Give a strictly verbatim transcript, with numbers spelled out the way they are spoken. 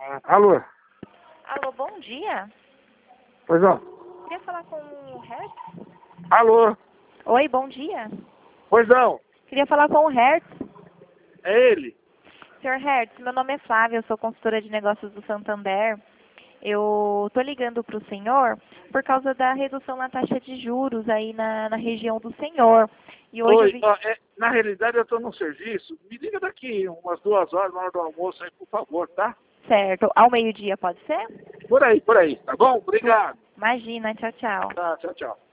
Alô? Alô, bom dia. Pois não. Queria falar com o Hertz. Alô? Oi, bom dia. Pois não. Queria falar com o Hertz. É ele. senhor Hertz, meu nome é Flávia, eu sou consultora de negócios do Santander. Eu tô ligando para o senhor por causa da redução na taxa de juros aí na, na região do senhor. E hoje eu Oi, vim... ó, é, na realidade eu estou num serviço. Me liga daqui umas duas horas na hora do almoço aí, por favor, tá? Certo. Ao meio-dia pode ser? Por aí, por aí, tá bom? Obrigado. Imagina, tchau, tchau. Tá, tchau, tchau.